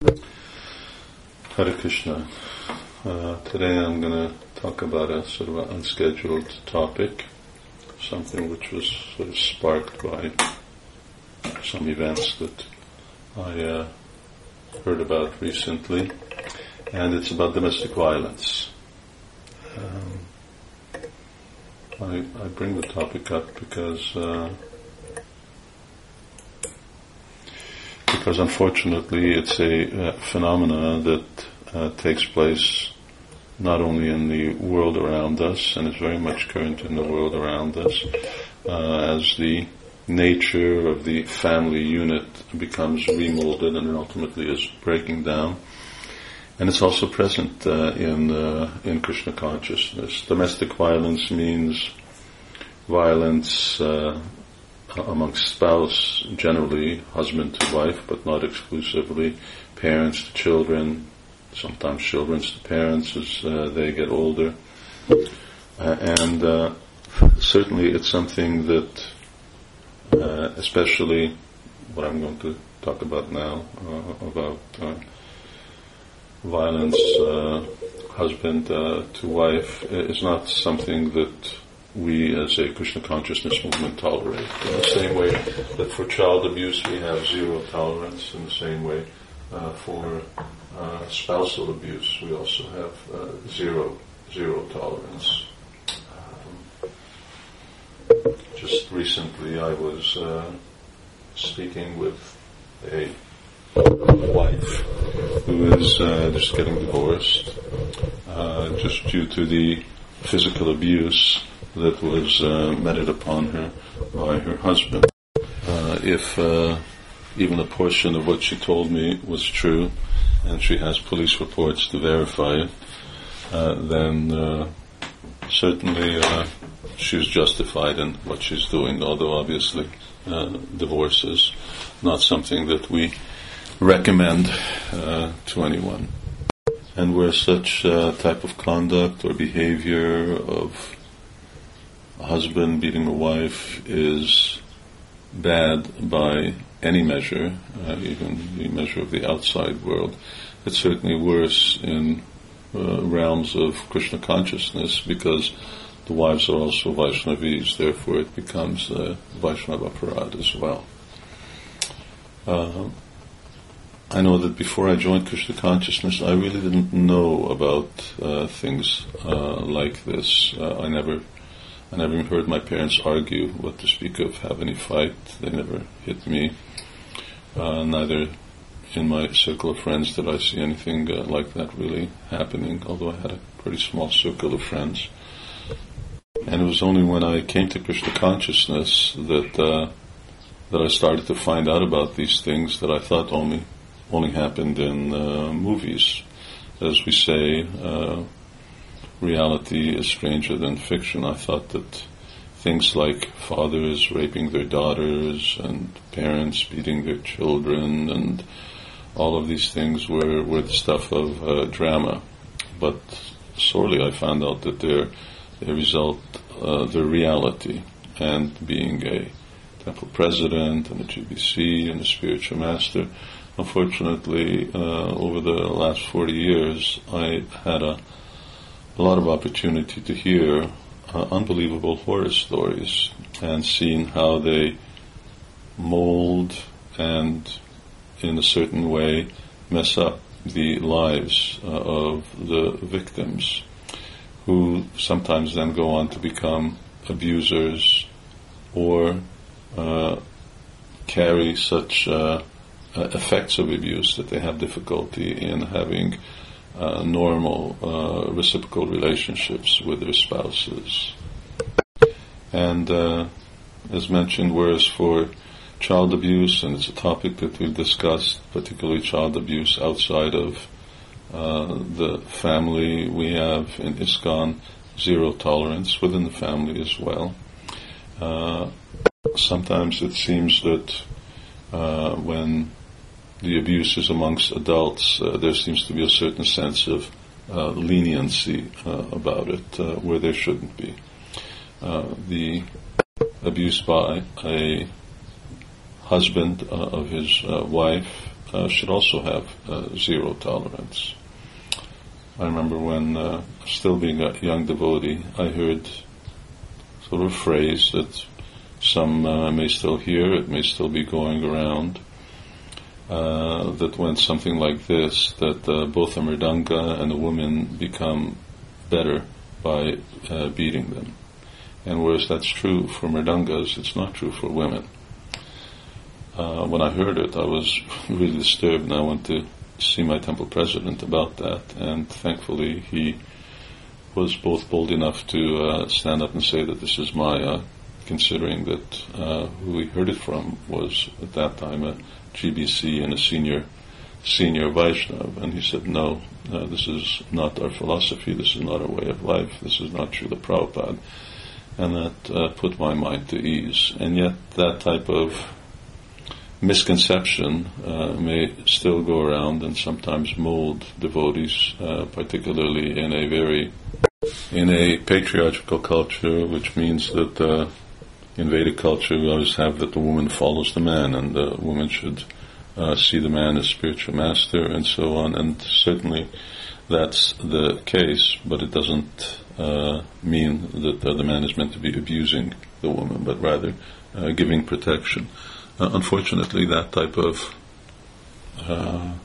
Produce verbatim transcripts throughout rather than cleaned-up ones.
Hare Krishna. Uh, today I'm going to talk about a sort of an unscheduled topic, something which was sort of sparked by some events that I uh, heard about recently, and it's about domestic violence. Um, I, I bring the topic up because uh, because unfortunately it's a uh, phenomena that uh, takes place not only in the world around us, and is very much current in the world around us, uh, as the nature of the family unit becomes remolded and ultimately is breaking down. And it's also present uh, in uh, in Krishna consciousness. Domestic violence means violence uh, amongst spouse, generally husband to wife, but not exclusively, parents to children, sometimes children to parents as uh, they get older. Uh, and uh, certainly it's something that, uh, especially what I'm going to talk about now, uh, about uh, violence, uh, husband uh, to wife, is not something that we as a Krishna consciousness movement tolerate. In the same way that for child abuse we have zero tolerance, in the same way uh, for uh, spousal abuse we also have uh, zero, zero tolerance. Um, just recently I was uh, speaking with a wife who is uh, just getting divorced, uh, just due to the physical abuse that was uh, meted upon her by her husband. Uh, if uh, even a portion of what she told me was true, and she has police reports to verify it, uh, then uh, certainly uh, she's justified in what she's doing, although obviously uh, divorce is not something that we recommend uh, to anyone. And where such uh, type of conduct or behavior of a husband beating a wife is bad by any measure, uh, even the measure of the outside world, it's certainly worse in uh, realms of Krishna consciousness, because the wives are also Vaishnavis, therefore it becomes uh, Vaishnava Aparad as well. Uh, I know that before I joined Krishna consciousness, I really didn't know about uh, things uh, like this. Uh, I never, I never even heard my parents argue, what to speak of have any fight. They never hit me. Uh, neither in my circle of friends did I see anything uh, like that really happening, although I had a pretty small circle of friends. And it was only when I came to Krishna consciousness that uh, that I started to find out about these things that I thought only only happened in uh, movies. As we say, uh, reality is stranger than fiction. I thought that things like fathers raping their daughters and parents beating their children and all of these things were, were the stuff of uh, drama. But sorely I found out that they're, they result, uh, they're reality. And being a temple president and a G B C and a spiritual master, unfortunately, uh, over the last forty years, I had a, a lot of opportunity to hear uh, unbelievable horror stories and seeing how they mold and, in a certain way, mess up the lives uh, of the victims, who sometimes then go on to become abusers or uh, carry such uh, Uh, effects of abuse that they have difficulty in having uh, normal uh, reciprocal relationships with their spouses. And uh, as mentioned, whereas for child abuse, and it's a topic that we've discussed, particularly child abuse outside of uh, the family, we have in ISKCON zero tolerance within the family as well. Uh, sometimes it seems that uh, when the abuse is amongst adults, uh, there seems to be a certain sense of uh, leniency uh, about it, uh, where there shouldn't be. Uh, the abuse by a husband uh, of his uh, wife uh, should also have uh, zero tolerance. I remember when, uh, still being a young devotee, I heard sort of a phrase that some uh, may still hear, it may still be going around, uh, that went something like this, that uh, both the mridanga and the women become better by uh, beating them. And whereas that's true for mridangas, it's not true for women. Uh, when I heard it, I was really disturbed, and I went to see my temple president about that, and thankfully he was both bold enough to uh, stand up and say that this is Maya, considering that uh, who he heard it from was at that time a G B C and a senior senior Vaishnava, and he said, no, uh, this is not our philosophy, this is not our way of life, this is not Srila Prabhupada, and that uh, put my mind to ease. And yet that type of misconception uh, may still go around and sometimes mold devotees, uh, particularly in a very in a patriarchal culture, which means that uh, in Vedic culture we always have that the woman follows the man, and the woman should uh, see the man as spiritual master, and so on. And certainly that's the case, but it doesn't uh, mean that uh, the man is meant to be abusing the woman, but rather uh, giving protection. Uh, unfortunately, that type of uh,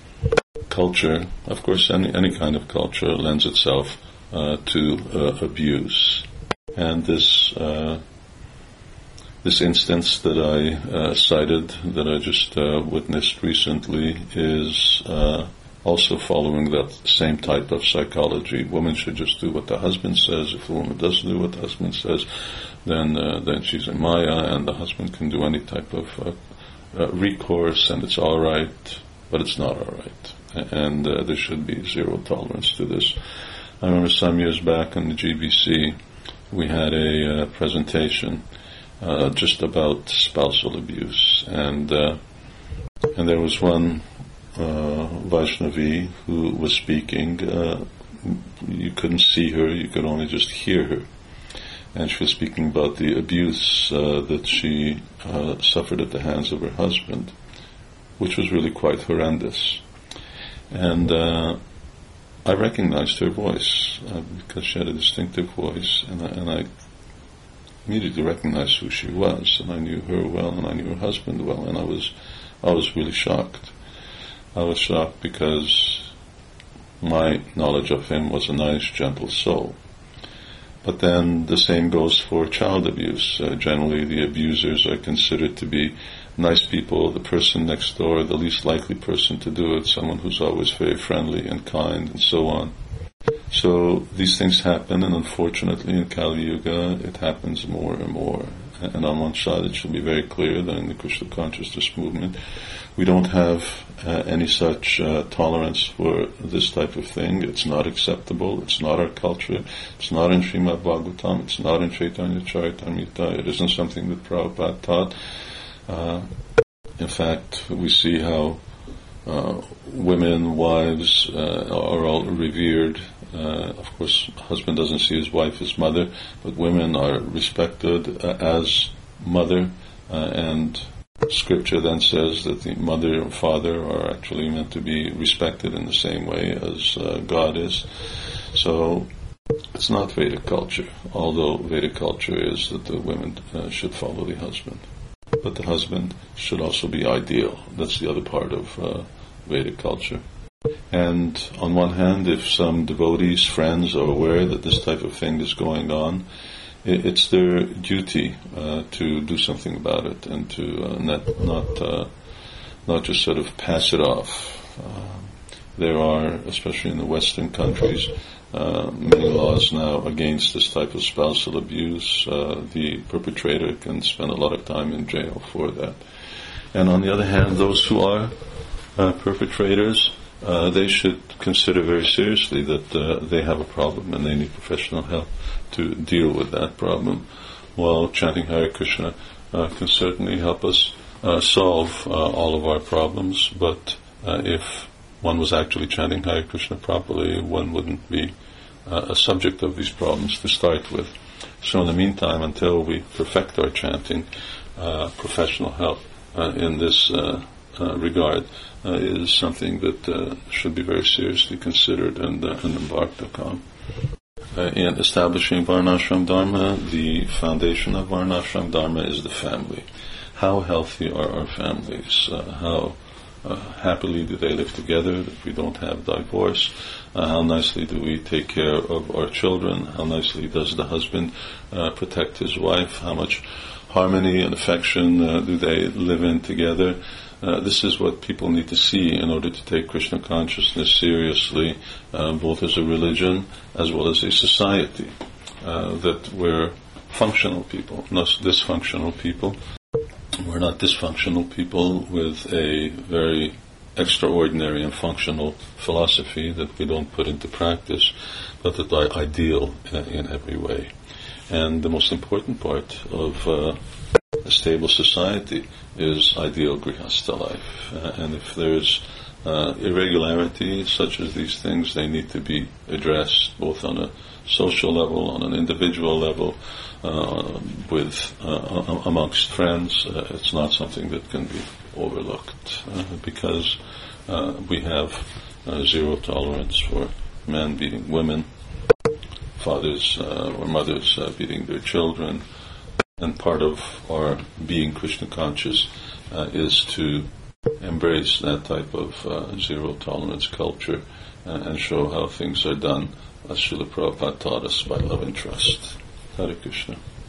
culture, of course, any any kind of culture lends itself uh, to uh, abuse. And this uh, this instance that I uh, cited, that I just uh, witnessed recently, is uh, also following that same type of psychology. Women should just do what the husband says. If the woman doesn't do what the husband says, then uh, then she's a Maya, and the husband can do any type of uh, uh, recourse, and it's all right, but it's not all right. And uh, there should be zero tolerance to this. I remember some years back in the G B C, we had a uh, presentation uh, just about spousal abuse, and uh, and there was one uh, Vaishnavi who was speaking. Uh, you couldn't see her, you could only just hear her. And she was speaking about the abuse uh, that she uh, suffered at the hands of her husband, which was really quite horrendous. And uh, I recognized her voice uh, because she had a distinctive voice, and I, and I immediately recognized who she was, and I knew her well, and I knew her husband well, and I was, I was really shocked. I was shocked because my knowledge of him was a nice, gentle soul. But then the same goes for child abuse. Uh, generally, the abusers are considered to be nice people, the person next door, the least likely person to do it, someone who's always very friendly and kind, and so on. So these things happen, and unfortunately in Kali Yuga it happens more and more. And on one side it should be very clear that in the Krishna consciousness movement we don't have uh, any such uh, tolerance for this type of thing. It's not acceptable, it's not our culture, it's not in Srimad Bhagavatam, it's not in Chaitanya Charitamrita, it isn't something that Prabhupada taught. Uh, in fact, we see how uh, women, wives uh, are all revered. Uh, of course, husband doesn't see his wife as mother, but women are respected uh, as mother, uh, and Scripture then says that the mother and father are actually meant to be respected in the same way as uh, God is. So it's not Vedic culture, although Vedic culture is that the women uh, should follow the husband. But the husband should also be ideal. That's the other part of uh, Vedic culture. And on one hand, if some devotees, friends are aware that this type of thing is going on, it's their duty uh, to do something about it, and to uh, not not, uh, not just sort of pass it off. Uh, there are, especially in the Western countries, uh, many laws now against this type of spousal abuse. Uh, the perpetrator can spend a lot of time in jail for that. And on the other hand, those who are uh, perpetrators, Uh, they should consider very seriously that uh, they have a problem and they need professional help to deal with that problem. While chanting Hare Krishna uh, can certainly help us uh, solve uh, all of our problems, but uh, if one was actually chanting Hare Krishna properly, one wouldn't be uh, a subject of these problems to start with. So in the meantime, until we perfect our chanting, uh, professional help uh, in this uh, uh, regard uh, is something that uh, should be very seriously considered and, uh, and embarked upon. Uh, in establishing Varnashram Dharma, the foundation of Varnashram Dharma is the family. How healthy are our families? Uh, how uh, happily do they live together? If we don't have divorce, uh, how nicely do we take care of our children? How nicely does the husband uh, protect his wife? How much harmony and affection uh, do they live in together? Uh, this is what people need to see in order to take Krishna consciousness seriously, uh, both as a religion as well as a society. Uh, that we're functional people, not dysfunctional people. We're not dysfunctional people with a very extraordinary and functional philosophy that we don't put into practice, but that are ideal in, in every way. And the most important part of uh, a stable society is ideal grihastha life. Uh, and if there's uh, irregularities such as these things, they need to be addressed both on a social level, on an individual level, uh, with uh, amongst friends. Uh, it's not something that can be overlooked uh, because uh, we have uh, zero tolerance for men beating women, fathers uh, or mothers uh, beating their children. And part of our being Krishna conscious uh, is to embrace that type of uh, zero tolerance culture uh, and show how things are done as Srila Prabhupada taught us by love and trust. Hare Krishna.